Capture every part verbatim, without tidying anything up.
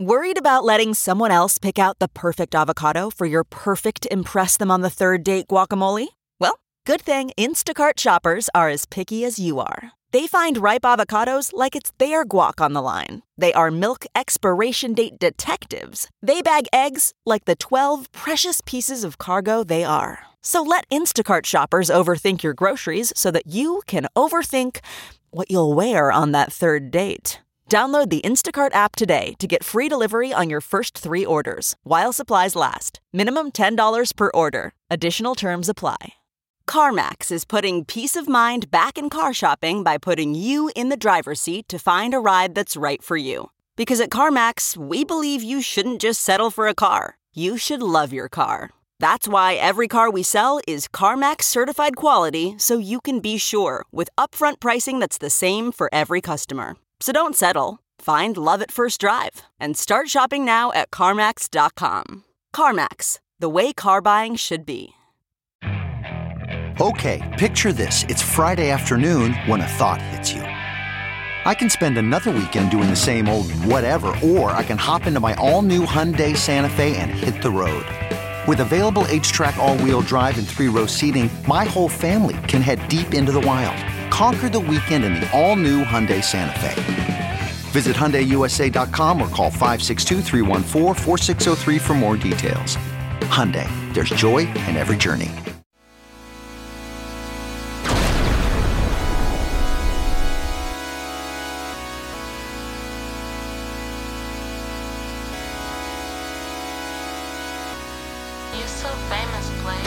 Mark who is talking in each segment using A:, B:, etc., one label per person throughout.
A: Worried about letting someone else pick out the perfect avocado for your perfect impress them on the third date guacamole? Well, good thing Instacart shoppers are as picky as you are. They find ripe avocados like it's their guac on the line. They are milk expiration date detectives. They bag eggs like the twelve precious pieces of cargo they are. So let Instacart shoppers overthink your groceries so that you can overthink what you'll wear on that third date. Download the Instacart app today to get free delivery on your first three orders, while supplies last. Minimum ten dollars per order. Additional terms apply. CarMax is putting peace of mind back in car shopping by putting you in the driver's seat to find a ride that's right for you. Because at CarMax, we believe you shouldn't just settle for a car. You should love your car. That's why every car we sell is CarMax certified quality, so you can be sure with upfront pricing that's the same for every customer. So don't settle. Find love at first drive and start shopping now at CarMax dot com. CarMax, the way car buying should be.
B: Okay, picture this. It's Friday afternoon when a thought hits you. I can spend another weekend doing the same old whatever, or I can hop into my all-new Hyundai Santa Fe and hit the road. With available H-Track all-wheel drive and three-row seating, my whole family can head deep into the wild. Conquer the weekend in the all-new Hyundai Santa Fe. Visit Hyundai U S A dot com or call five six two, three one four, four six zero three for more details. Hyundai, there's joy in every journey.
C: You're so famous, Blake.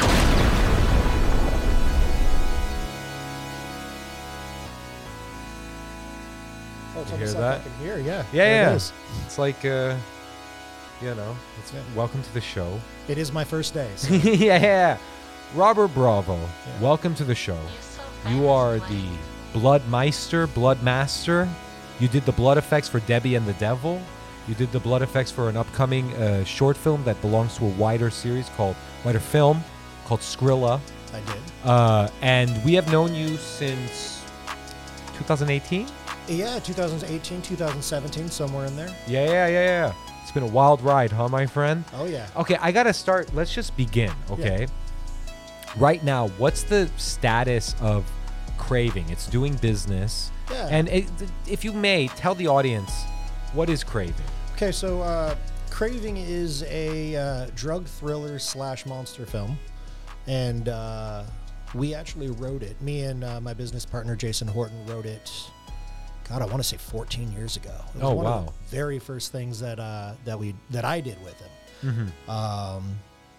D: Oh, it's
E: You
D: almost
E: hear
D: like
E: that?
D: I can hear, yeah.
E: Yeah,
D: There
E: yeah.
D: It is.
E: It's like, uh, you know, it's
D: Yeah.
E: welcome to the show.
D: It is my first day. So.
E: Yeah. Robert Bravo,
D: Yeah.
E: welcome to the show.
C: You're so famous,
E: You are
C: Blake.
E: the Blood Meister, Blood Master. You did the blood effects for Debbie and the Devil. You did the blood effects for an upcoming uh, short film that belongs to a wider series called, wider film called Skrilla.
D: I did.
E: Uh, and we have known you since two thousand eighteen?
D: Yeah, twenty eighteen, twenty seventeen, somewhere in there.
E: Yeah, yeah, yeah, yeah. It's been a wild ride, huh, my friend?
D: Oh, yeah.
E: Okay, I gotta start. Let's just begin, okay? Right now, what's the status of Craving? It's doing business.
D: Yeah.
E: And it, if you may, tell the audience, what is Craving?
D: Okay, so uh, Craving is a uh, drug thriller slash monster film. And uh, we actually wrote it. Me and uh, my business partner, Jason Horton, wrote it, God, I want to say fourteen years ago. It was
E: Oh,
D: one
E: wow.
D: of the very first things that uh, that we that I did with him.
E: Mm-hmm.
D: Um,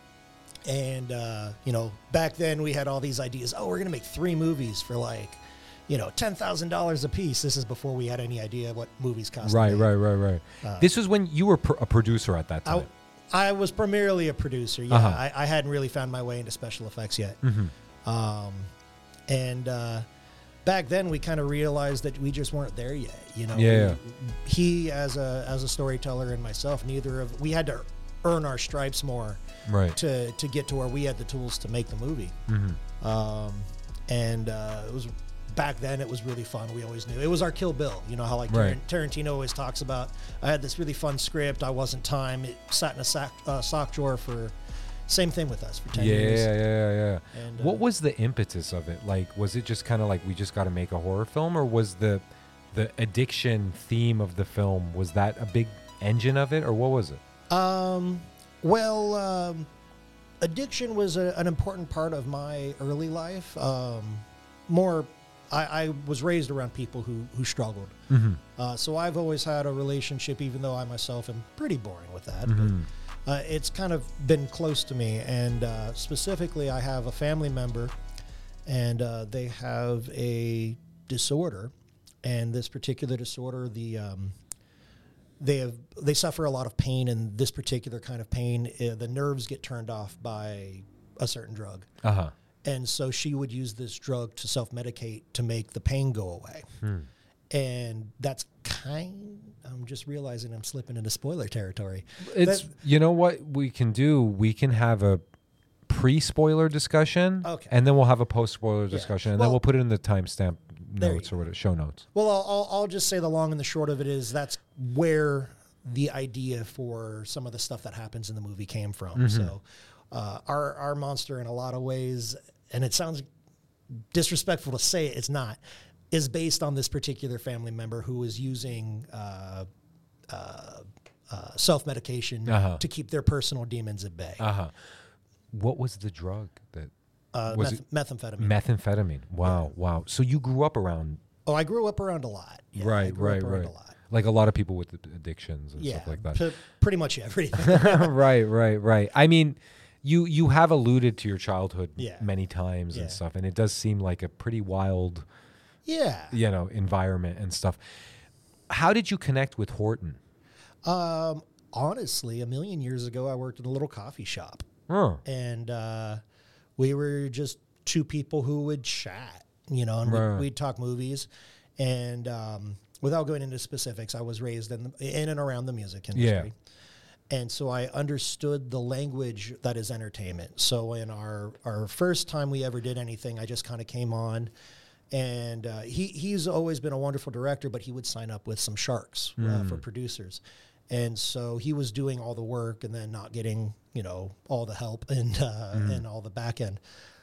D: and, uh, you know, back then we had all these ideas. Oh, we're going to make three movies for like, you know, ten thousand dollars a piece. This is before we had any idea what movies cost. to
E: Right,
D: make.
E: right, right, right.
D: Uh,
E: this was when you were pr- a producer at that
D: I,
E: time.
D: I was primarily a producer. Yeah,
E: Uh-huh.
D: I, I hadn't really found my way into special effects yet.
E: Mm-hmm.
D: Um, and uh, back then we kind of realized that we just weren't there yet. You know,
E: Yeah.
D: We- he as a as a storyteller and myself, neither of we had to earn our stripes more
E: Right.
D: to to get to where we had the tools to make the movie.
E: Mm-hmm.
D: Um, and uh, it was back then. It was really fun. We always knew it was our Kill Bill. You know how like
E: Right.
D: Tar- Tarantino always talks about. I had this really fun script. I wasn't time. It sat in a sock, uh, sock drawer for. Same thing with us for ten
E: Yeah,
D: years.
E: yeah, yeah, yeah.
D: And,
E: What
D: uh,
E: was the impetus of it? Like, was it just kind of like we just got to make a horror film, or was the the addiction theme of the film, was that a big engine of it, or what was it?
D: Um, well, um, addiction was a, an important part of my early life. Um, more, I, I was raised around people who, who struggled.
E: Mm-hmm.
D: Uh, so I've always had a relationship, even though I myself am pretty boring with that.
E: Mm-hmm.
D: But, uh, it's kind of been close to me. And uh, specifically, I have a family member, and uh, they have a disorder. And this particular disorder, the um, they have they suffer a lot of pain, and this particular kind of pain, uh, the nerves get turned off by a certain drug.
E: Uh huh.
D: And so she would use this drug to self-medicate to make the pain go away.
E: Hmm.
D: And that's kind, I'm just realizing I'm slipping into spoiler territory.
E: It's
D: That-
E: you know what we can do. We can have a pre-spoiler discussion,
D: Okay.
E: and then we'll have a post-spoiler discussion, and then
D: Well-
E: we'll put it in the timestamp
D: There you
E: notes or whatever, show notes.
D: Well, I'll, I'll, I'll just say the long and the short of it is that's where the idea for some of the stuff that happens in the movie came from. So uh, our our monster, in a lot of ways, and it sounds disrespectful to say it, it's not, is based on this particular family member who was using uh, uh, uh, self-medication
E: Uh-huh.
D: to keep their personal demons at bay.
E: Uh huh. What was the drug that
D: Uh,
E: was
D: meth-
E: it
D: methamphetamine.
E: methamphetamine? Wow, wow. So you grew up around,
D: oh, I grew up around a lot. Yeah, I
E: right,
D: grew
E: right,
D: up around
E: right.
D: a lot.
E: Like a lot of people with addictions and
D: Yeah,
E: stuff like that.
D: p- pretty much everything.
E: right, right, right. I mean, you you have alluded to your childhood
D: Yeah.
E: many times
D: Yeah.
E: and stuff, and it does seem like a pretty wild,
D: Yeah.
E: you know, environment and stuff. How did you connect with Horton?
D: Um, honestly, a million years ago, I worked in a little coffee shop,
E: Huh.
D: and uh, we were just two people who would chat, you know, and
E: Right.
D: we'd, we'd talk movies. And um, without going into specifics, I was raised in, the, in and around the music industry. And so I understood the language that is entertainment. So in our, our first time we ever did anything, I just kind of came on. And uh, he he's always been a wonderful director, but he would sign up with some sharks uh, for producers. And so he was doing all the work and then not getting, you know, all the help and uh, and all the back end.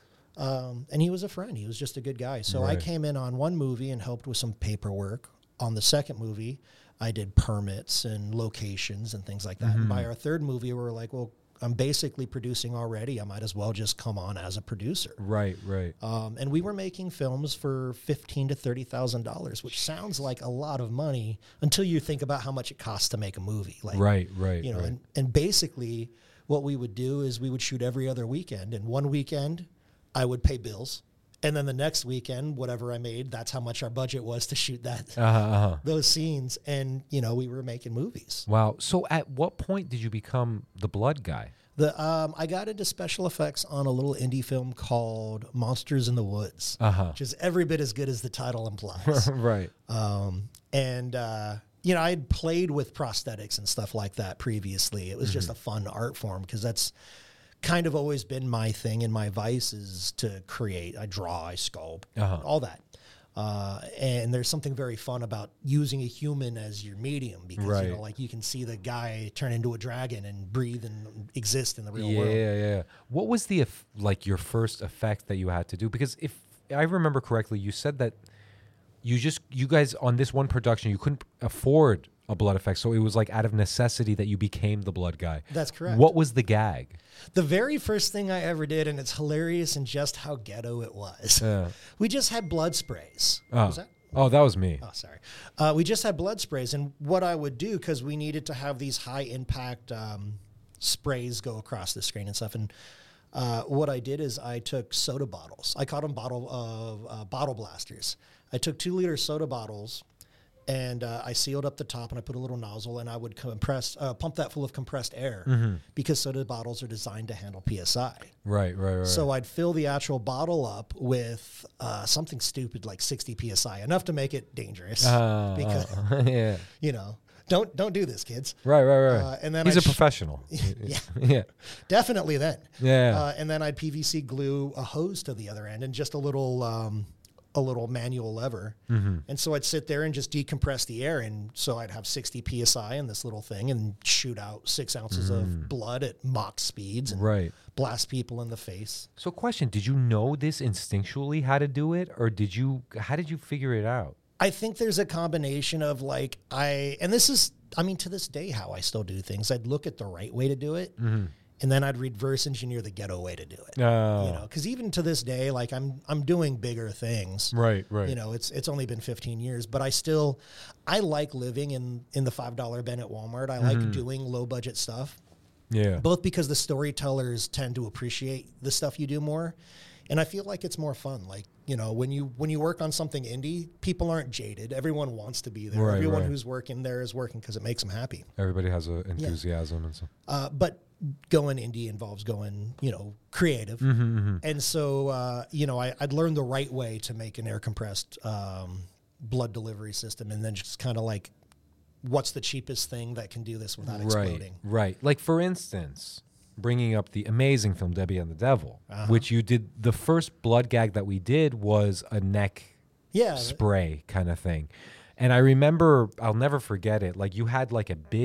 D: Um, and he was a friend. He was just a good guy. So I
E: Right.
D: came in on one movie and helped with some paperwork. On the second movie, I did permits and locations and things like that. And by our third movie, we were like, well, I'm basically producing already. I might as well just come on as a producer.
E: Right, right.
D: Um, and we were making films for fifteen to thirty thousand dollars, which sounds like a lot of money until you think about how much it costs to make a movie. Like,
E: Right, right,
D: you know,
E: right.
D: and, and basically, what we would do is we would shoot every other weekend. And one weekend, I would pay bills, and then the next weekend, whatever I made, that's how much our budget was to shoot that
E: Uh-huh, uh-huh.
D: those scenes. And you know, we were making movies.
E: Wow. So at what point did you become the blood guy?
D: The um, I got into special effects on a little indie film called Monsters in the Woods,
E: Uh-huh.
D: which is every bit as good as the title implies.
E: right.
D: um, and uh, you know, I had played with prosthetics and stuff like that previously. It was just a fun art form because that's kind of always been my thing and my vice is to create. I draw, I sculpt,
E: Uh-huh.
D: all that. Uh, and there's something very fun about using a human as your medium because,
E: Right.
D: you know, like you can see the guy turn into a dragon and breathe and exist in the real
E: Yeah,
D: world.
E: yeah. What was the eff- like your first effect that you had to do? Because if I remember correctly, you said that you just you guys on this one production you couldn't afford a blood effect, so it was like out of necessity that you became the blood guy.
D: That's correct.
E: What was the gag?
D: The very first thing I ever did, and it's hilarious in just how ghetto it was.
E: Yeah.
D: We just had blood sprays.
E: Oh.
D: Was that?
E: Oh, that was me.
D: Oh, sorry. Uh, we just had blood sprays, and what I would do because we needed to have these high impact um, sprays go across the screen and stuff. And uh, what I did is I took soda bottles. I called them bottle of uh, bottle blasters. I took two liter soda bottles. And uh, I sealed up the top, and I put a little nozzle, and I would compress, uh, pump that full of compressed air because soda bottles are designed to handle P S I.
E: Right, right, right.
D: So I'd fill the actual bottle up with uh, something stupid like sixty P S I, enough to make it dangerous.
E: Uh,
D: because
E: uh, yeah.
D: you know, don't don't do this, kids.
E: Right, right, right.
D: Uh, and then
E: he's
D: I
E: a
D: sh-
E: professional.
D: Yeah.
E: yeah.
D: Definitely then.
E: Yeah.
D: Uh, and then I'd P V C glue a hose to the other end and just a little um, a little manual lever.
E: Mm-hmm.
D: And so I'd sit there and just decompress the air. And so I'd have sixty P S I in this little thing and shoot out six ounces of blood at Mach speeds and
E: Mm. Right.
D: blast people in the face.
E: So, question: did you know this instinctually how to do it, or did you? How did you figure it out?
D: I think there's a combination of like I, and this is, I mean, to this day, how I still do things. I'd look at the right way to do it, and then I'd reverse engineer the ghetto way to do it.
E: Oh.
D: You know, because even to this day, like I'm, I'm doing bigger things.
E: Right, right.
D: You know, it's it's only been fifteen years, but I still, I like living in in the five dollar bin at Walmart. I like doing low budget stuff.
E: Yeah.
D: Both because the storytellers tend to appreciate the stuff you do more, and I feel like it's more fun. Like, you know, when you when you work on something indie, people aren't jaded. Everyone wants to be there.
E: Right,
D: Everyone
E: right.
D: who's working there is working because it makes them happy.
E: Everybody has a enthusiasm and stuff.
D: Uh, but going indie involves going, you know, creative. And so, uh, you know, I, I'd learned the right way to make an air compressed um, blood delivery system, and then just kind of like, what's the cheapest thing that can do this without exploding?
E: Right, right. Like, for instance, bringing up the amazing film Debbie and the Devil, which you did, the first blood gag that we did was a neck
D: Yeah.
E: spray kind of thing. And I remember, I'll never forget it, like you had like a big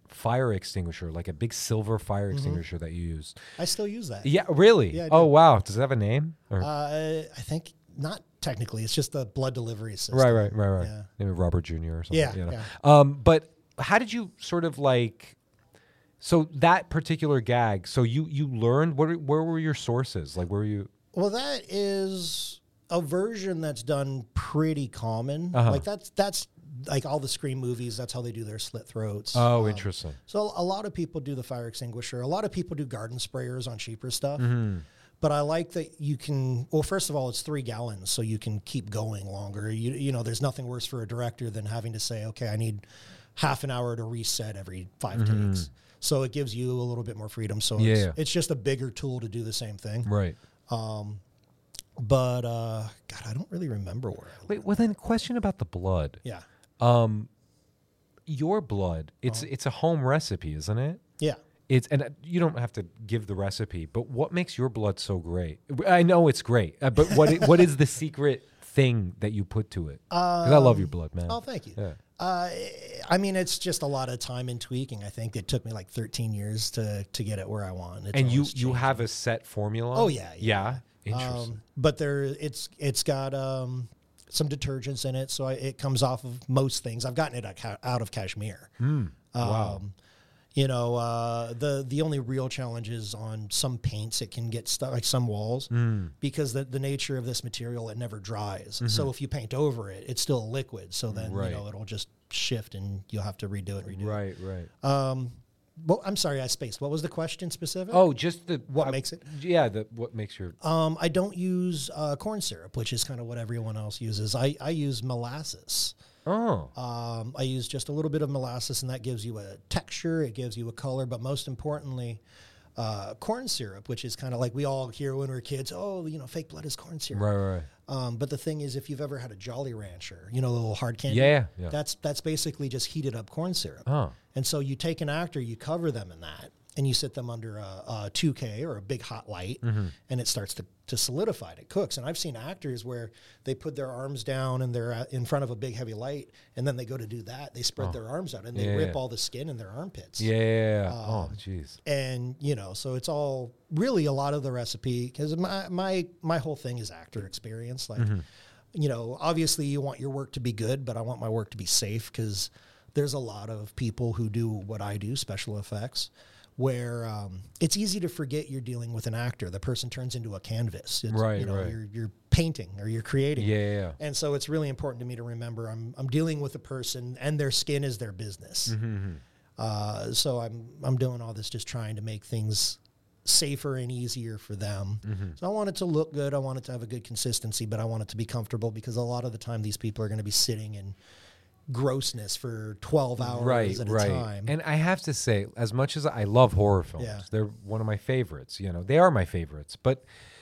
E: fire extinguisher, like a big silver fire
D: Mm-hmm.
E: extinguisher that you use.
D: I still use that.
E: Yeah, really?
D: Yeah, I
E: oh,
D: do.
E: wow. Does it have a name? Or?
D: Uh, I think not technically. It's just the blood delivery system.
E: right, right, right, right.
D: Yeah.
E: Maybe Robert Junior or something.
D: Yeah,
E: you know.
D: yeah.
E: Um, but how did you sort of like? So that particular gag. So you you learned. What? are- Where were your sources? Like, where were you?
D: Well, that is a version that's done pretty common.
E: Uh-huh.
D: Like that's that's like all the Scream movies. That's how they do their slit throats.
E: Oh,
D: Um,
E: interesting.
D: So a lot of people do the fire extinguisher. A lot of people do garden sprayers on cheaper stuff.
E: Mm-hmm.
D: But I like that you can. Well, first of all, it's three gallons, so you can keep going longer. You you know, there's nothing worse for a director than having to say, okay, I need half an hour to reset every five takes. So it gives you a little bit more freedom. So
E: Mm-hmm. Yeah.
D: it's, it's just a bigger tool to do the same thing.
E: Right.
D: But uh, God, I don't really remember where. I
E: Wait. Well, then, question about the blood.
D: Yeah,
E: Um, your blood. It's
D: Uh-huh.
E: it's a home recipe, isn't it?
D: yeah.
E: It's and uh, you don't have to give the recipe, but what makes your blood so great? I know it's great, uh, but what i- what is the secret thing that you put to it? Because I love your blood, man.
D: Oh, thank you.
E: Yeah.
D: Uh, I mean, it's just a lot of time and tweaking. I think it took me like thirteen years to to get it where I want. It's
E: And you
D: always
E: you
D: changing.
E: have a set formula?
D: Oh, yeah,
E: yeah.
D: yeah.
E: Interesting.
D: Um, but there, it's it's got um, some detergents in it, so I, it comes off of most things. I've gotten it out ca- out of Kashmir. Um,
E: wow.
D: You know, uh, the the only real challenge is on some paints. It can get stuck, like some walls, because the, the nature of this material, it never dries. So if you paint over it, it's still a liquid. So then
E: Right.
D: you know it'll just shift, and you'll have to redo it, redo it.
E: Right, right.
D: Um, well, I'm sorry, I spaced. What was the question specific?
E: Oh, just the
D: What
E: uh,
D: makes it?
E: Yeah, the what makes your
D: Um, I don't use uh, corn syrup, which is kind of what everyone else uses. I, I use molasses.
E: oh
D: Um, I use just a little bit of molasses, and that gives you a texture. It gives you a color, but most importantly, uh, corn syrup, which is kind of like we all hear when we're kids. Oh, you know, fake blood is corn syrup.
E: right, right.
D: Um, but the thing is, if you've ever had a Jolly Rancher, you know, the little hard candy.
E: Yeah, yeah.
D: That's that's basically just heated up corn syrup.
E: Oh.
D: And so you take an actor, you cover them in that, and you sit them under a, a two K or a big hot light,
E: Mm-hmm.
D: and it starts to, to solidify it. It cooks. And I've seen actors where they put their arms down and they're at- in front of a big heavy light, and then they go to do that. They spread their arms out and they
E: Oh. Yeah,
D: rip
E: yeah.
D: all the skin in their armpits.
E: Yeah.
D: Um,
E: oh, jeez.
D: And you know, so it's all really a lot of the recipe, because my my my whole thing is actor experience. Like,
E: Mm-hmm.
D: you know, obviously you want your work to be good, but I want my work to be safe, because there's a lot of people who do what I do, special effects, where um, it's easy to forget you're dealing with an actor. The person turns into a canvas. It's,
E: Right,
D: you know,
E: right.
D: You're, you're painting or you're creating.
E: Yeah, yeah, yeah.
D: And so it's really important to me to remember I'm I'm dealing with a person, and their skin is their business.
E: Mm-hmm.
D: Uh, so I'm I'm doing all this just trying to make things safer and easier for them.
E: Mm-hmm.
D: So I want it to look good. I want it to have a good consistency, but I want it to be comfortable, because a lot of the time these people are going to be sitting in grossness for twelve hours
E: Right,
D: at a
E: right.
D: time.
E: And I have to say, as much as I love horror films,
D: Yeah.
E: they're one of my favorites. You know, they are my favorites. But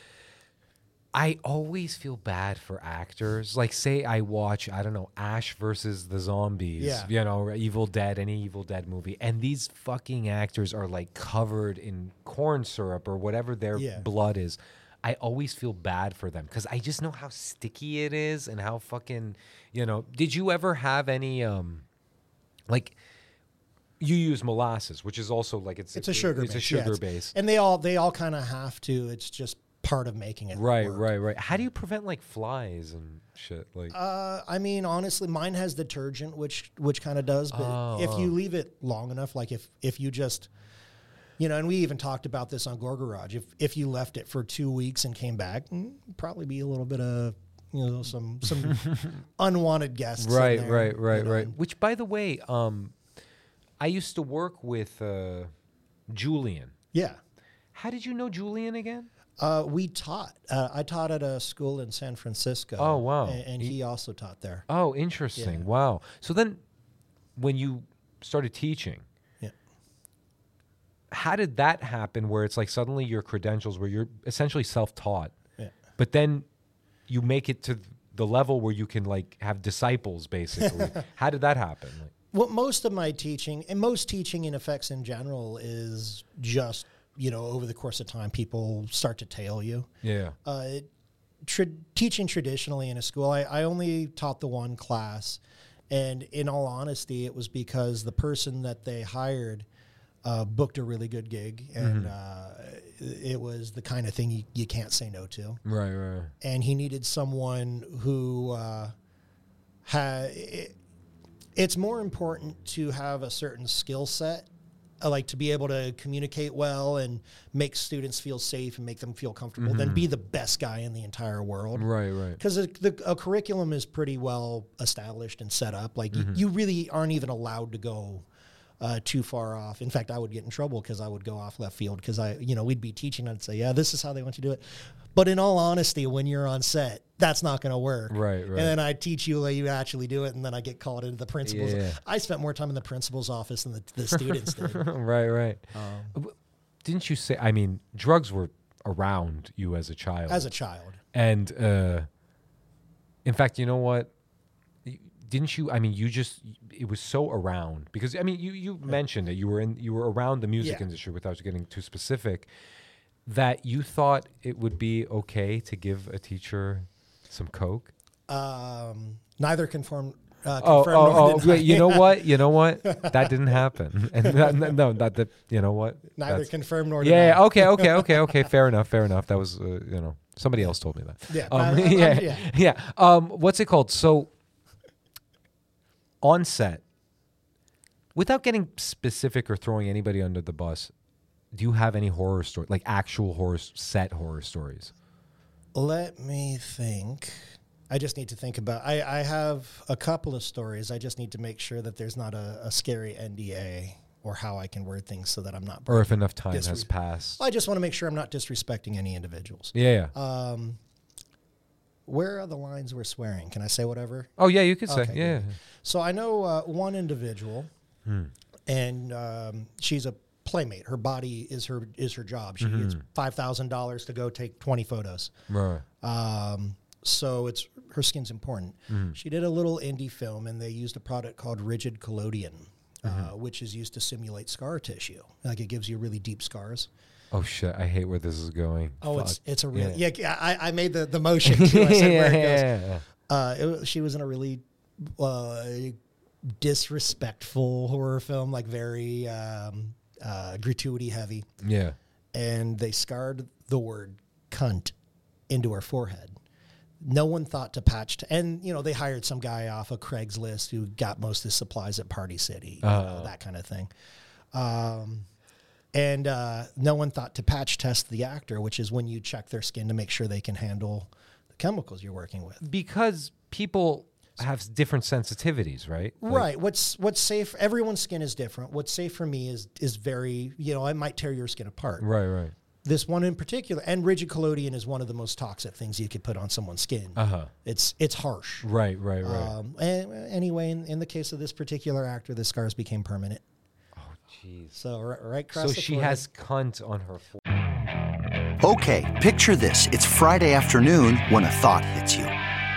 E: I always feel bad for actors. Like, say I watch, I don't know, Ash versus the Zombies,
D: Yeah.
E: you know, Evil Dead, any Evil Dead movie, and these fucking actors are like covered in corn syrup or whatever their
D: Yeah.
E: blood is. I always feel bad for them because I just know how sticky it is and how fucking, you know. Did you ever have any, um, like, you use molasses, which is also like it's
D: it's a sugar
E: it's
D: base.
E: a sugar
D: yeah, it's-
E: base.
D: And they all they all kind of have to. It's just part of making it
E: Right,
D: work.
E: right, right. How do you prevent like flies and shit? Like,
D: Uh, I mean, honestly, mine has detergent, which which kind of does. But
E: Oh,
D: if
E: oh.
D: you leave it long enough, like if if you just, you know, and we even talked about this on Gore Garage. If if you left it for two weeks and came back, mm, probably be a little bit of, you know, some some unwanted guests. in
E: right,
D: there,
E: right,
D: you
E: right,
D: know,
E: right.
D: and-
E: Which, by the way, um, I used to work with uh, Julian.
D: Yeah.
E: How did you know Julian again?
D: Uh, we taught. Uh, I taught at a school in San Francisco.
E: Oh, wow.
D: And, and he also taught there.
E: Oh, interesting.
D: Yeah.
E: Wow. So then, when you started teaching,
D: Yeah.
E: how did that happen? Where it's like suddenly your credentials, where you're essentially self-taught,
D: Yeah.
E: but then you make it to the level where you can like have disciples, basically. How did that happen? Like,
D: Well, most of my teaching, and most teaching in effects in general, is just, you know, over the course of time, people start to tail you.
E: yeah.
D: Uh, it, tra- teaching traditionally in a school, I, I only taught the one class, And in all honesty, it was because the person that they hired uh, booked a really good gig, and mm-hmm. uh, it was the kind of thing you, you can't say no to.
E: Right, right.
D: And he needed someone who uh, had. It, it's more important to have a certain skill set, uh, like to be able to communicate well and make students feel safe and make them feel comfortable, mm-hmm. than be the best guy in the entire world.
E: Right, right.
D: Because a, a curriculum is pretty well established and set up. Like mm-hmm. you, you really aren't even allowed to go uh, too far off. In fact, I would get in trouble because I would go off left field because I, you know, we'd be teaching and I'd say, yeah, this is how they want you to do it. But in all honesty, when you're on set, that's not going to work.
E: Right, right.
D: And then I teach you the way you actually do it, and then I get called into the principal's.
E: Yeah.
D: I spent more time in the principal's office than the, the students did.
E: Right, right.
D: Um,
E: Didn't you say, I mean, drugs were around you as a child.
D: As a child.
E: And uh, in fact, you know what? Didn't you, I mean, you just, it was so around. Because, I mean, you, you yeah. mentioned that you were in, you were around the music
D: yeah.
E: industry without getting too specific, that you thought it would be okay to give a teacher some coke?
D: Um, neither conform. Uh,
E: oh,
D: confirmed
E: oh,
D: nor
E: oh
D: denied.
E: wait, you know what? You know what? That didn't happen. And that, no, not that. You know what?
D: Neither
E: That's,
D: confirmed nor
E: yeah,
D: denied.
E: okay, okay, okay, okay. Fair enough. Fair enough. That was, uh, you know, somebody else told me that.
D: Yeah,
E: um,
D: I, I,
E: yeah,
D: yeah,
E: yeah. Um, what's it called? So, on set, without getting specific or throwing anybody under the bus, do you have any horror story, like actual horror set horror stories?
D: Let me think. I just need to think about. I, I have a couple of stories. I just need to make sure that there's not a, a scary N D A or how I can word things so that I'm not.
E: Or if enough time
D: disre-
E: has passed.
D: I just want to make sure I'm not disrespecting any individuals.
E: Yeah. yeah.
D: Um, where are the lines we're swearing? Can I say whatever?
E: Oh yeah, you could say.
D: Okay,
E: Yeah.
D: good. So I know uh, one individual,
E: Hmm.
D: and um, she's a playmate. Her body is her is her job. She
E: Mm-hmm.
D: gets five thousand dollars to go take twenty photos.
E: Right.
D: Um, so it's her skin's important.
E: Mm-hmm.
D: She did a little indie film, and they used a product called Rigid Collodion,
E: Mm-hmm.
D: uh, which is used to simulate scar tissue. Like it gives you really deep scars.
E: Oh shit! I hate where this is going.
D: Oh,
E: Fuck.
D: it's it's a real
E: Yeah.
D: yeah. I, I made the, the motion too. I said where it goes.
E: yeah.
D: Uh, it, was- she was in a really uh, disrespectful horror film, like very um, uh, gratuity heavy,
E: Yeah.
D: and they scarred the word "cunt" into her forehead. No one thought to patch, t- and you know they hired some guy off of Craigslist who got most of his supplies at Party City, you
E: Uh.
D: know, that kind of thing. Um, and uh, no one thought to patch test the actor, which is when you check their skin to make sure they can handle the chemicals you're working with.
E: Because people have different sensitivities, right? Like-
D: Right. What's what's safe? Everyone's skin is different. What's safe for me is is very, you know, it might tear your skin apart.
E: Right, right.
D: This one in particular, and rigid collodion is one of the most toxic things you could put on someone's skin.
E: Uh-huh.
D: It's it's harsh.
E: Right, right, right.
D: Um, and anyway, in, in the case of this particular actor, the scars became permanent.
E: oh, jeez.
D: So right, right across
E: So
D: the
E: she
D: forehead.
E: has cunt on her forehead.
B: Okay, picture this. It's Friday afternoon when a thought hits you.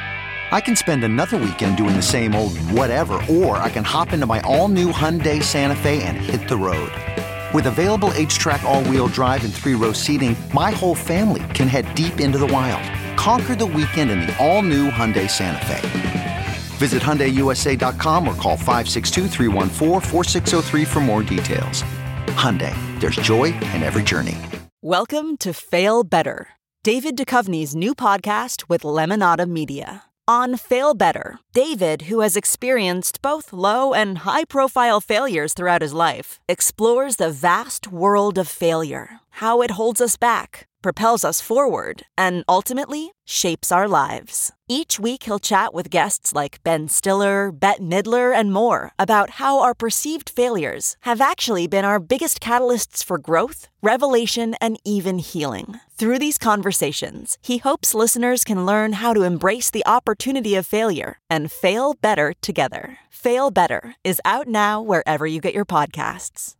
B: I can spend another weekend doing the same old whatever, or I can hop into my all-new Hyundai Santa Fe and hit the road. With available H-Track all-wheel drive and three-row seating, my whole family can head deep into the wild. Conquer the weekend in the all-new Hyundai Santa Fe. Visit Hyundai U S A dot com or call five six two, three one four, four six zero three for more details. Hyundai, there's joy in every journey.
A: Welcome to Fail Better, David Duchovny's new podcast with Lemonada Media. On Fail Better, David, who has experienced both low and high-profile failures throughout his life, explores the vast world of failure, how it holds us back, propels us forward, and ultimately shapes our lives. Each week he'll chat with guests like Ben Stiller, Bette Midler, and more about how our perceived failures have actually been our biggest catalysts for growth, revelation, and even healing. Through these conversations, he hopes listeners can learn how to embrace the opportunity of failure and fail better together. Fail Better is out now wherever you get your podcasts.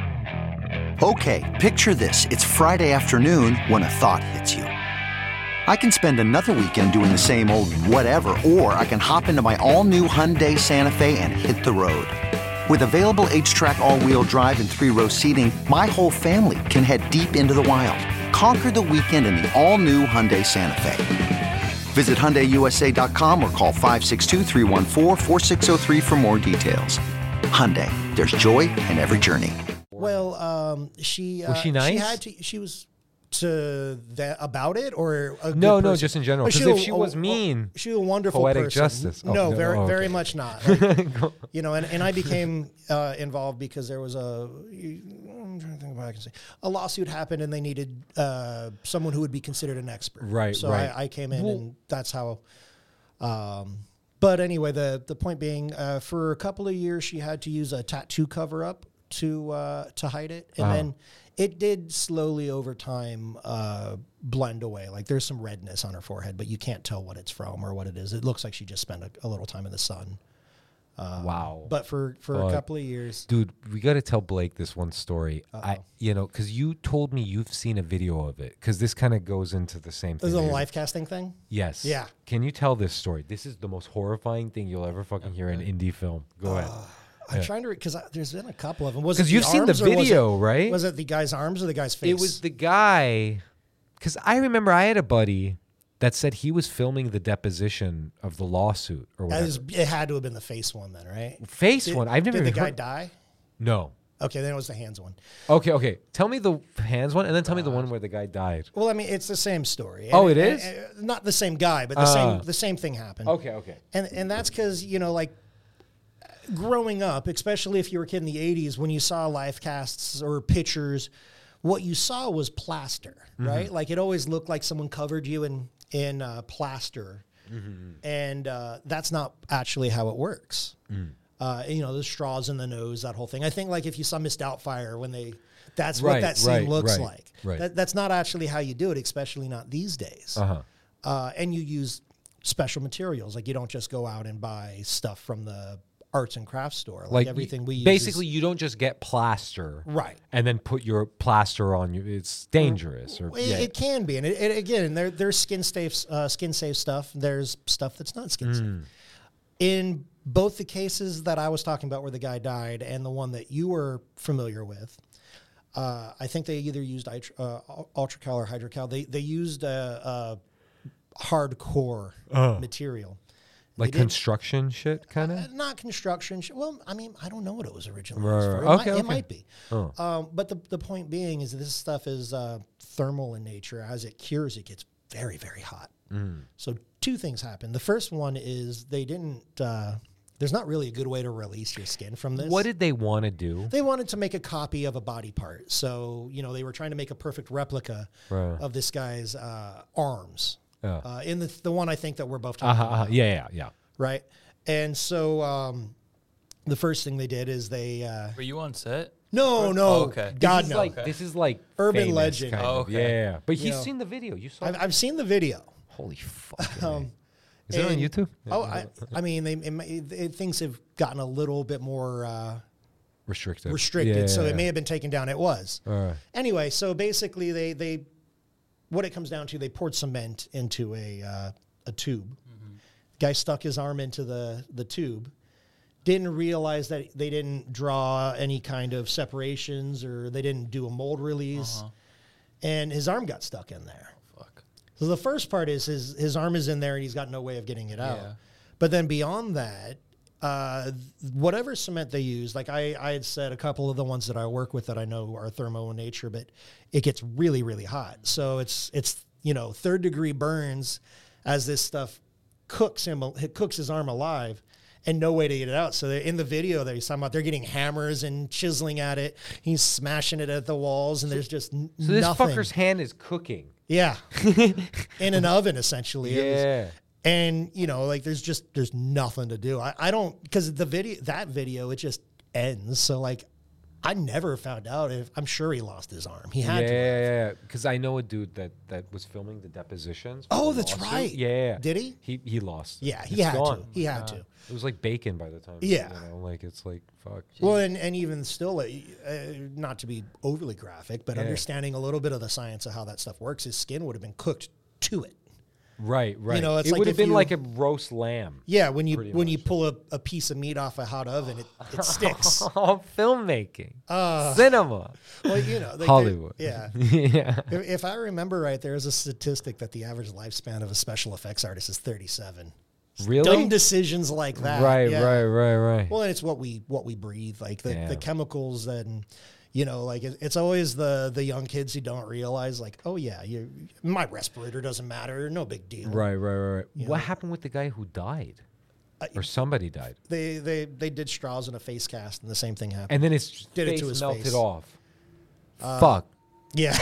B: Okay, picture this. It's Friday afternoon when a thought hits you. I can spend another weekend doing the same old whatever, or I can hop into my all-new Hyundai Santa Fe and hit the road. With available H-Track all-wheel drive and three-row seating, my whole family can head deep into the wild. Conquer the weekend in the all-new Hyundai Santa Fe. Visit Hyundai U S A dot com or call five six two, three one four, four six zero three for more details. Hyundai, there's joy in every journey.
D: Well, um, she uh,
E: Was she nice?
D: She had to. She was to that about it, or a good
E: No, no,
D: person?
E: just in general.
D: Was
E: Because if
D: a-
E: she
D: a-
E: was
D: a-
E: mean,
D: she was a wonderful
E: poetic
D: person.
E: justice. Oh,
D: no,
E: no,
D: very,
E: oh, okay.
D: very much not. Like, you know, and, and I became uh, involved because there was a. I'm trying to think of what I can say. A lawsuit happened, and they needed uh, someone who would be considered an expert.
E: Right,
D: So
E: right.
D: I, I came in,
E: Well-
D: and that's how. Um, but anyway, the the point being, uh, for a couple of years, she had to use a tattoo cover up to uh, to hide it, and
E: Uh-huh.
D: then it did slowly over time uh, blend away. Like there's some redness on her forehead, but you can't tell what it's from or what it is. It looks like she just spent a, a little time in the sun.
E: wow.
D: But for for
E: Fuck.
D: a couple of years,
E: Dude, we got to tell Blake this one story. I, you know, because you told me you've seen a video of it. Because this kind of goes into the same thing.
D: is it a
E: that you're-
D: life casting thing?
E: Yes.
D: Yeah.
E: Can you tell this story? This is the most horrifying thing you'll ever fucking hear in indie film. Go ahead.
D: I'm trying to because there's been a couple of them. Was it
E: Because
D: the
E: you've seen the
D: arms or was
E: video,
D: it-
E: right?
D: Was it the guy's arms or the guy's face?
E: It was the guy. Because I remember I had a buddy that said he was filming the deposition of the lawsuit or
D: That
E: whatever.
D: is- it had to have been the face one then, right?
E: Face
D: Did-
E: one. I've never
D: Did the
E: even
D: guy
E: heard.
D: die?
E: No.
D: Okay, then it was the hands one.
E: Okay, okay. Tell me the hands one, and then tell me the one where the guy died.
D: Well, I mean, it's the same story.
E: Oh,
D: And
E: it
D: and-
E: is?
D: and not the same guy, but the
E: Ah.
D: same the same thing happened.
E: Okay, okay.
D: And and that's because you know, like growing up, especially if you were a kid in the eighties, when you saw life casts or pictures, what you saw was plaster,
E: Mm-hmm.
D: right? Like it always looked like someone covered you in in uh, plaster,
E: Mm-hmm.
D: and uh, that's not actually how it works.
E: Mm.
D: Uh, you know, the straws in the nose, that whole thing. I think like if you saw Miss Doubtfire when they, that's
E: Right,
D: what that scene
E: right,
D: looks
E: right,
D: like.
E: right.
D: That, that's not actually how you do it, especially not these days.
E: Uh-huh.
D: Uh, and you use special materials. Like you don't just go out and buy stuff from the arts and crafts store. Like,
E: Like
D: everything we use.
E: basically,
D: is-
E: you don't just get plaster,
D: Right.
E: and then put your plaster on you. It's dangerous. Or
D: It,
E: yeah.
D: it can be, and it, it, again, there, there's skin safe, uh, skin safe stuff. There's stuff that's not skin
E: Mm.
D: safe. In both the cases that I was talking about, where the guy died, and the one that you were familiar with, uh, I think they either used uh, Ultracal or Hydrocal. They they used a, a hardcore material.
E: like
D: did-
E: construction shit, kind
D: Uh,
E: of.
D: not construction. sh- Well, I mean, I don't know what it was originally
E: Right,
D: used
E: right.
D: for. It,
E: Okay,
D: might,
E: okay.
D: it might be.
E: Oh.
D: Um, but the, the point being is this stuff is uh, thermal in nature. As it cures, it gets very, very hot.
E: Mm.
D: So two things happen. The first one is they didn't, uh, there's not really a good way to release your skin from this.
E: What did they want to do?
D: They wanted to make a copy of a body part. So, you know, they were trying to make a perfect replica
E: Right.
D: of this guy's uh, arms.
E: Yeah.
D: Uh, in the, the one I think that we're both talking
E: Uh-huh, uh-huh.
D: about.
E: Yeah, yeah, yeah.
D: Right. And so um, the first thing they did is they uh,
F: Were you on set?
D: no no
F: Oh, okay.
D: God
E: this is
D: no
E: like this is like
D: Urban
E: famous
D: legend.
E: kind
F: Oh,
E: of.
F: okay.
E: Yeah, yeah. But he's
D: know.
E: seen the video. You saw.
D: I've,
E: it?
D: I've seen the video.
E: Holy fuck!
D: Um,
E: is it on
D: and-
E: YouTube?
D: Oh, I, I mean, they it, may- it, things have gotten a little bit more uh,
E: restricted.
D: restricted,
E: Yeah,
D: so
E: yeah,
D: it may
E: yeah.
D: have been taken down. It was
E: All right.
D: anyway. So basically, they they what it comes down to, they poured cement into a uh, a tube. Guy stuck his arm into the the tube. Didn't realize that they didn't draw any kind of separations, or they didn't do a mold release, and his arm got stuck in there.
F: Fuck.
D: So the first part is his his arm is in there and he's got no way of getting it out.
F: Yeah.
D: But then beyond that, uh, whatever cement they use, like I, I had said, a couple of the ones that I work with that I know are thermo in nature, but it gets really, really hot. So it's it's you know third degree burns as this stuff cooks him, it cooks his arm alive. And no way to get it out. So they're- in the video that he's talking about, they're getting hammers and chiseling at it. He's smashing it at the walls, and there's just n-
E: So this
D: nothing.
E: fucker's hand is cooking.
D: Yeah. In an oven, essentially. It was-
E: Yeah.
D: and, you know, like there's just, there's nothing to do. I, I don't, because the video, that video, it just ends. So, like, I never found out if, I'm sure he lost his arm. He
E: Yeah,
D: had to.
E: yeah, yeah. Because I know a dude that that was filming the depositions. for
D: Oh,
E: the
D: that's
E: lawsuit.
D: right.
E: Yeah.
D: Did he?
E: He he lost.
D: Yeah, he
E: It's
D: had
E: gone.
D: to. He had to.
E: It was like bacon by the time.
D: Yeah.
E: You know, like it's like fuck.
D: Well, and, and even still, uh, uh, not to be overly graphic, but
E: Yeah.
D: understanding a little bit of the science of how that stuff works, his skin would have been cooked to it.
E: Right, right.
D: You know, it's
E: it
D: like
E: would have
D: if
E: been
D: you-
E: like a roast lamb.
D: Yeah, when you
E: Pretty
D: when you
E: much.
D: pull a, a piece of meat off a hot oven, it, it sticks.
E: Oh, filmmaking,
D: Uh,
E: cinema,
D: well, you know, like they're-
E: Hollywood.
D: Yeah.
E: yeah.
D: If, if I remember right, there is a statistic that the average lifespan of a special effects artist is thirty-seven.
E: Really?
D: Dumb decisions like that.
E: Right,
D: yeah.
E: right, right, right.
D: Well, and it's what we what we breathe, like the,
E: Yeah.
D: the chemicals and. You know, like it, it's always the the young kids who don't realize, like, oh yeah, you my respirator doesn't matter, no big deal.
E: Right, right, right, right.
D: You
E: What
D: know?
E: happened with the guy who died?
D: Uh,
E: or somebody died.
D: They they they did straws in a face cast, and the same thing happened.
E: And then his
D: Did it
E: face
D: to his
E: melted
D: face.
E: off.
D: Uh,
E: Fuck.
D: Yeah.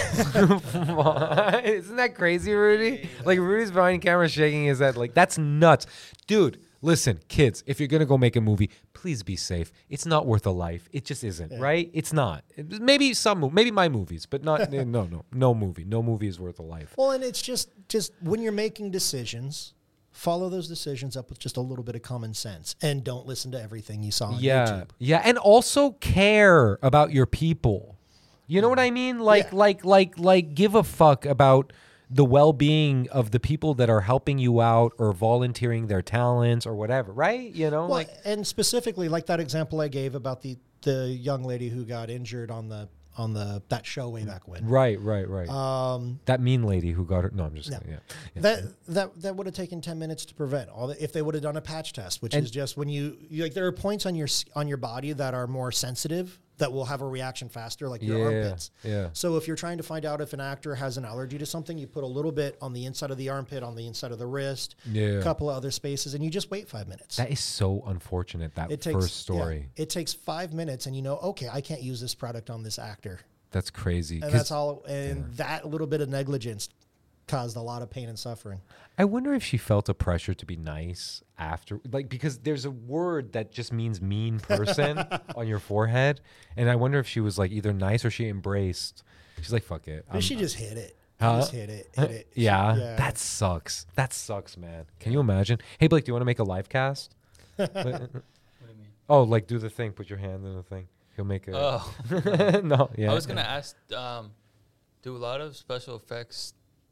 E: Isn't that crazy, Rudy? Like, Rudy's behind camera shaking his head. Like, that's nuts. Dude, listen, kids, if you're going to go make a movie, please be safe. It's not worth a life. It just isn't, right? It's not. It- maybe some, mo- maybe my movies, but not, no, no, no movie. No movie is worth a life.
D: Well, and it's just just when you're making decisions, follow those decisions up with just a little bit of common sense, and don't listen to everything you saw on
E: Yeah.
D: YouTube.
E: Yeah. And also care about your people. You know what I mean? Like,
D: Yeah.
E: like, like, like, give a fuck about the well-being of the people that are helping you out or volunteering their talents or whatever, right? You know,
D: Well,
E: like,
D: and specifically, like that example I gave about the the young lady who got injured on the on the that show way back when.
E: right, right, right.
D: Um,
E: that mean lady who got her. No, I'm just
D: No.
E: kidding. Yeah. Yeah.
D: That that that would have taken ten minutes to prevent. All the, if they would have done a patch test, which
E: And-
D: is just when you, you like there are points on your s- on your body that are more sensitive that will have a reaction faster, like your
E: Yeah,
D: armpits.
E: yeah.
D: So if you're trying to find out if an actor has an allergy to something, you put a little bit on the inside of the armpit, on the inside of the wrist,
E: Yeah.
D: a couple of other spaces, and you just wait five minutes.
E: That is so unfortunate, that
D: it takes
E: first story.
D: yeah, it takes five minutes, and you know, okay, I can't use this product on this actor,
E: That's crazy.
D: and
E: 'Cause
D: that's all. And that little bit of negligence caused a lot of pain and suffering.
E: I wonder if she felt a pressure to be nice after, like, because there's a word that just means mean person on your forehead. And I wonder if she was like either nice or she embraced. She's like, fuck it.
D: But
E: I'm-
D: she just hit it.
E: Huh?
D: Just hit it. Hit it. She-
E: yeah,
D: yeah.
E: that sucks. That sucks, man. Can you imagine? Hey, Blake, do you want to make a live cast?
F: What do you mean?
E: Oh, like do the thing. Put your hand in the thing. He'll make it.
F: Oh,
E: no, yeah.
F: I was gonna ask. Um, do a lot of special effects,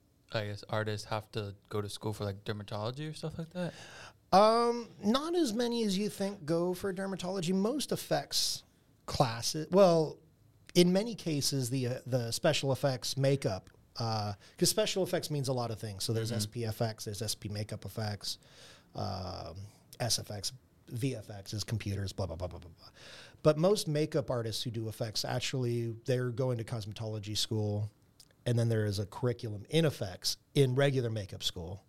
F: I guess, artists have to go to school for like dermatology or stuff like that?
D: Um, not as many as you think go for dermatology. Most effects classes, well, in many cases, the uh, the special effects makeup, because special effects means a lot of things. So there's S P F X, there's S P makeup effects, um, S F X, V F X is computers, blah blah blah blah blah blah. But most makeup artists who do effects actually they're going to cosmetology school, and then there is a curriculum in effects in regular makeup school.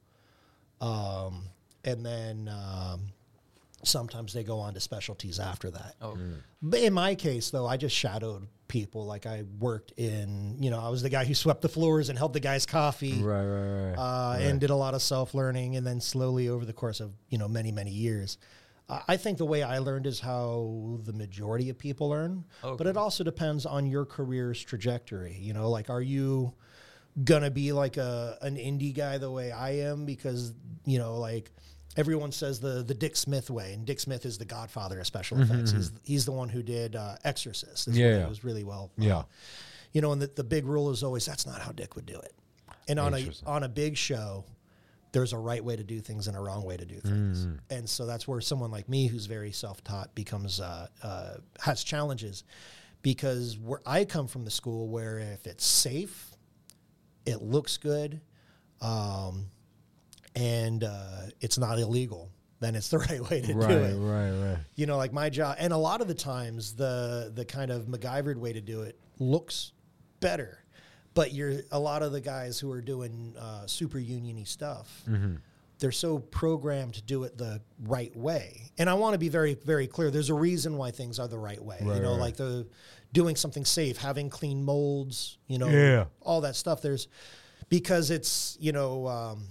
D: Um, and then um, sometimes they go on to specialties after that.
F: Oh,
D: But in my case, though, I just shadowed people. Like I worked in, you know, I was the guy who swept the floors and held the guy's coffee,
E: Right, right, right.
D: uh, and did a lot of self-learning. And then slowly over the course of, you know, many, many years, uh, I think the way I learned is how the majority of people learn. But
F: Okay.
D: it also depends on your career's trajectory. You know, like, are you gonna be like a an indie guy the way I am? Because, you know, like everyone says the the Dick Smith way, and Dick Smith is the godfather of special effects. He's he's the one who did uh, Exorcist. Is
E: Yeah,
D: when
E: yeah.
D: it was really well.
E: Yeah.
D: uh, you know, and the, the big rule is always that's not how Dick would do it. And on a
E: Interesting.
D: on a big show, there's a right way to do things and a wrong way to do things.
E: Mm.
D: And so that's where someone like me, who's very self-taught, becomes uh, uh, has challenges, because where I come from the school where if it's safe, it looks good, um, and uh, it's not illegal, then it's the right way to
E: right,
D: do it.
E: right, right.
D: You know, like my job, and a lot of the times the the kind of MacGyvered way to do it looks better, but you're a lot of the guys who are doing uh, super union-y stuff, they're so programmed to do it the right way. And I want to be very, very clear. There's a reason why things are the right way.
E: Right,
D: you know,
E: right.
D: like the doing something safe, having clean molds, you know,
E: Yeah.
D: all that stuff. There's because it's, you know, um,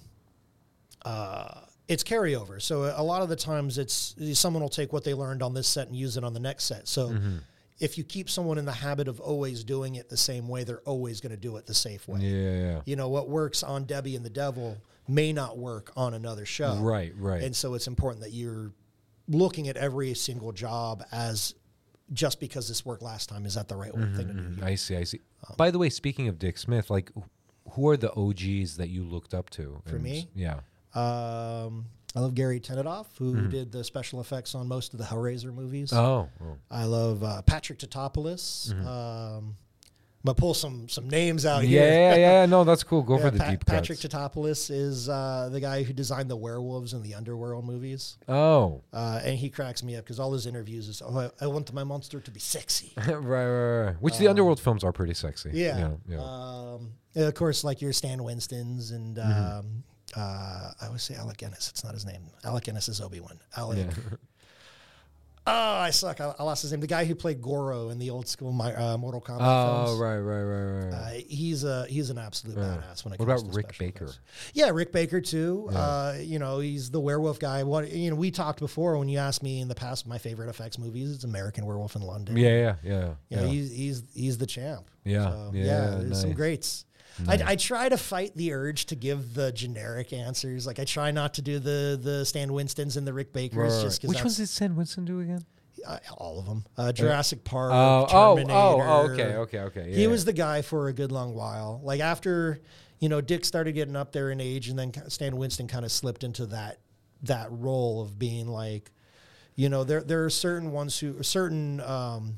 D: uh, it's carryover. So a lot of the times it's someone will take what they learned on this set and use it on the next set. So
E: Mm-hmm.
D: if you keep someone in the habit of always doing it the same way, they're always going to do it the safe way.
E: Yeah, yeah.
D: You know, what works on Debbie and the Devil may not work on another show.
E: Right, right.
D: And so it's important that you're looking at every single job as just because this worked last time, is that the right way thing to do?
E: I see, I see. By the way, speaking of Dick Smith, like, wh- who are the O Gs that you looked up to?
D: For
E: And-
D: me?
E: Yeah.
D: Um, I love Gary Tenetoff, who did the special effects on most of the Hellraiser movies.
E: Oh. oh.
D: I love uh, Patrick Tatopoulos. Um, I'm gonna pull some some names out
E: Yeah,
D: here.
E: yeah, yeah. No, that's cool. Go
D: Yeah,
E: for the
D: Pa-
E: deep
D: Patrick
E: cuts.
D: Tatopoulos is uh, the guy who designed the werewolves in the Underworld movies,
E: Oh.
D: uh, and he cracks me up because all his interviews is, "Oh, I, I want my monster to be sexy."
E: right, right, right. Which the Underworld films are pretty sexy.
D: Yeah.
E: Yeah. yeah.
D: Um, and of course, like your Stan Winstons and
E: Mm-hmm.
D: um, uh, I always say Alec Guinness. It's not his name. Alec Guinness is Obi-Wan. Alec.
E: Yeah.
D: Oh, I suck. I, I lost his name. The guy who played Goro in the old school my, uh, Mortal Kombat
E: Oh,
D: films.
E: right, right, right, right.
D: Uh, he's a he's an absolute
E: Yeah.
D: badass when it
E: What
D: comes
E: about
D: to
E: Rick
D: special
E: Baker?
D: effects. Yeah, Rick Baker too.
E: Yeah.
D: Uh, you know, he's the werewolf guy. What you know, we talked before when you asked me in the past my favorite effects movies. It's American Werewolf in London.
E: yeah, yeah, yeah.
D: You know,
E: yeah.
D: he's he's he's the champ.
E: Yeah,
D: So,
E: yeah,
D: there's some
E: nice.
D: greats.
E: Nice.
D: I, I try to fight the urge to give the generic answers. Like I try not to do the the Stan Winstons and the Rick Bakers.
E: Right, right,
D: Just
E: right.
D: because
E: Which ones did Stan Winston do again?
D: uh, all of them. Uh, Jurassic Park.
E: Oh, oh,
D: Terminator.
E: oh, oh, okay, okay, okay. Yeah.
D: He was the guy for a good long while. Like after, you know, Dick started getting up there in age, and then Stan Winston kind of slipped into that that role of being like, you know, there there are certain ones who certain um,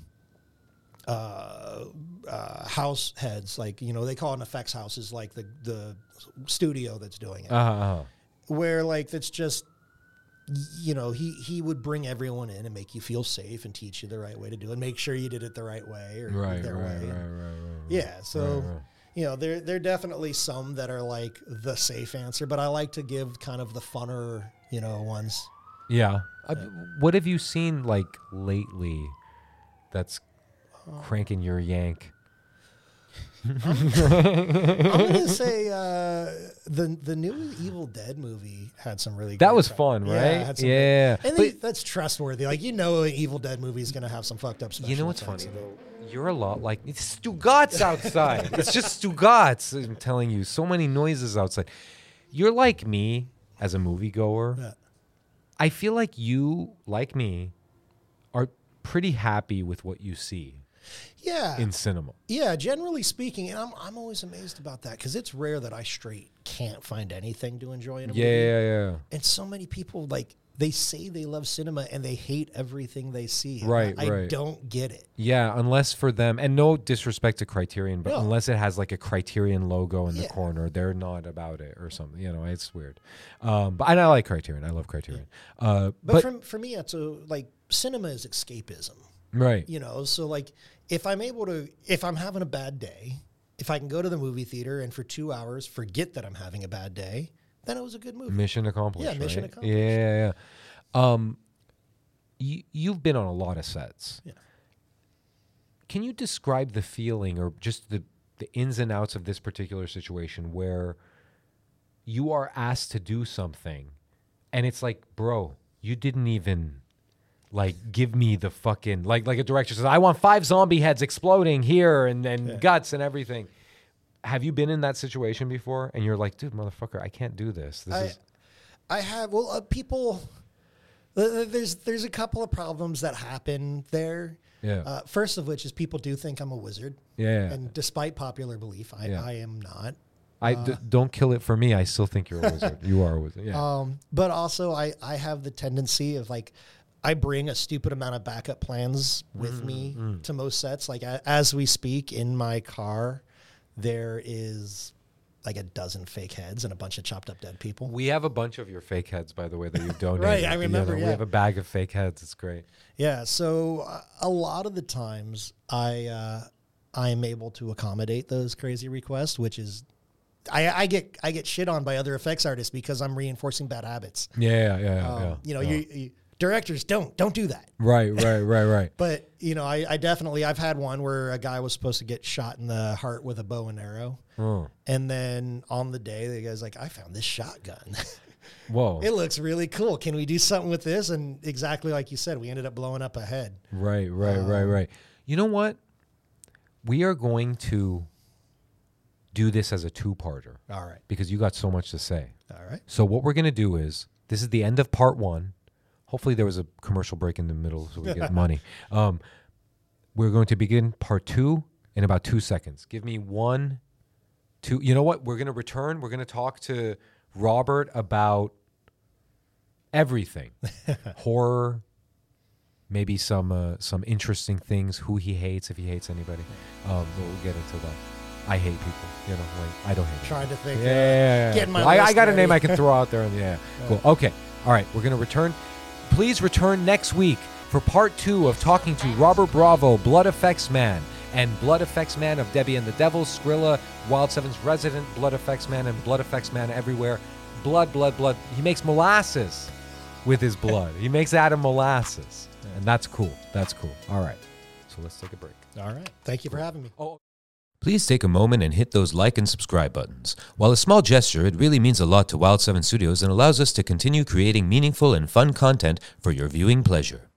D: uh, uh, house heads, like you know, they call it an effects house, is like the the studio that's doing it,
E: Uh-huh, uh-huh.
D: where like that's just. You know, he, he would bring everyone in and make you feel safe and teach you the right way to do it, make sure you did it the right way or
E: Right,
D: their
E: right,
D: way.
E: right, right, right, right.
D: Yeah, so
E: Right, right.
D: you know, there there are definitely some that are like the safe answer, but I like to give kind of the funner, you know, ones.
E: Yeah. Uh, what have you seen like lately that's cranking your yank?
D: I'm gonna say uh, the the new Evil Dead movie had some really
E: That
D: great
E: was
D: stuff.
E: fun,
D: Yeah,
E: right?
D: it had some
E: Yeah.
D: great- and
E: But-
D: they, that's trustworthy. Like you know, an Evil Dead movie is gonna have some fucked up special
E: You know what's
D: effects
E: funny
D: in it.
E: though? You're a lot like it's Stugatz outside. It's just Stugatz. I'm telling you, so many noises outside. You're like me as a moviegoer.
D: Yeah.
E: I feel like you, like me, are pretty happy with what you see
D: Yeah,
E: in cinema.
D: yeah. Generally speaking, and I'm I'm always amazed about that because it's rare that I straight can't find anything to enjoy in a
E: Yeah,
D: movie.
E: yeah, yeah.
D: And so many people like they say they love cinema and they hate everything they see. And
E: Right,
D: I, I
E: right.
D: don't get it.
E: Yeah, unless for them, and no disrespect to Criterion, but
D: No.
E: unless it has like a Criterion logo in the
D: Yeah.
E: corner, they're not about it or something. You know, it's weird. Um, but and I like Criterion. I love Criterion. Uh,
D: But,
E: but
D: for for me, it's a like cinema is escapism.
E: right,
D: You know, so like if I'm able to, if I'm having a bad day, if I can go to the movie theater and for two hours forget that I'm having a bad day, then it was a good movie.
E: mission accomplished.
D: Yeah, mission
E: right?
D: accomplished.
E: Yeah, yeah, yeah. Um, you you've been on a lot of sets.
D: Yeah.
E: Can you describe the feeling or just the the ins and outs of this particular situation where you are asked to do something and it's like, bro, you didn't even like give me the fucking like like a director says, I want five zombie heads exploding here and, and guts and everything. Have you been in that situation before? And you're like, dude, motherfucker, I can't do this. This
D: I,
E: is
D: I have well, uh, people. Uh, there's there's a couple of problems that happen there.
E: Yeah.
D: Uh, first of which is people do think I'm a wizard.
E: Yeah, yeah.
D: And despite popular belief, I,
E: Yeah.
D: I am not.
E: I d- don't kill it for me. I still think you're a wizard. You are a wizard. Yeah.
D: Um, but also, I, I have the tendency of like, I bring a stupid amount of backup plans with me to most sets. Like a, as we speak in my car, there is like a dozen fake heads and a bunch of chopped up dead people.
E: We have a bunch of your fake heads, by the way, that you've donated.
D: Right, I
E: You
D: remember,
E: know,
D: yeah.
E: We have a bag of fake heads. It's great.
D: Yeah. So uh, a lot of the times I, uh, I am able to accommodate those crazy requests, which is, I, I get, I get shit on by other effects artists because I'm reinforcing bad habits.
E: Yeah, yeah, yeah.
D: Um,
E: yeah
D: you know,
E: yeah.
D: you, you directors don't, don't do that.
E: Right, right, right, right.
D: But, you know, I, I definitely, I've had one where a guy was supposed to get shot in the heart with a bow and arrow.
E: Oh.
D: And then on the day, the guy's like, I found this shotgun.
E: Whoa.
D: It looks really cool. Can we do something with this? And exactly like you said, we ended up blowing up a head.
E: Right, right, right,
D: Um,
E: right. You know what? We are going to do this as a two-parter
D: All right.
E: because you got so much to say.
D: All right.
E: So what we're going to do is, this is the end of part one. Hopefully there was a commercial break in the middle so we get money. Um, we're going to begin part two in about two seconds. Give me one, to, you know what? We're going to return. We're going to talk to Robert about everything. Horror, maybe some uh, some interesting things, who he hates, if he hates anybody. Um, but we'll get into that. I hate people, you know, like, I don't hate
D: Trying
E: people.
D: to think.
E: Yeah,
D: uh,
E: yeah, yeah.
D: Getting my
E: I, I
D: list
E: got a name I
D: ready.
E: can throw out there. And yeah, cool. Okay. All right. We're going to return. Please return next week for part two of talking to Robert Bravo, Blood Effects Man, and Blood Effects Man of Debbie and the Devil, Skrilla, Wild Seven's resident Blood Effects Man, and Blood Effects Man everywhere. Blood, blood, blood. He makes molasses with his blood. He makes Adam molasses. And that's cool. That's cool. All right. So let's take a break.
D: All right. Thank you for having me.
E: Oh.
G: Please take a moment and hit those like and subscribe buttons. While a small gesture, it really means a lot to Wild seven Studios and allows us to continue creating meaningful and fun content for your viewing pleasure.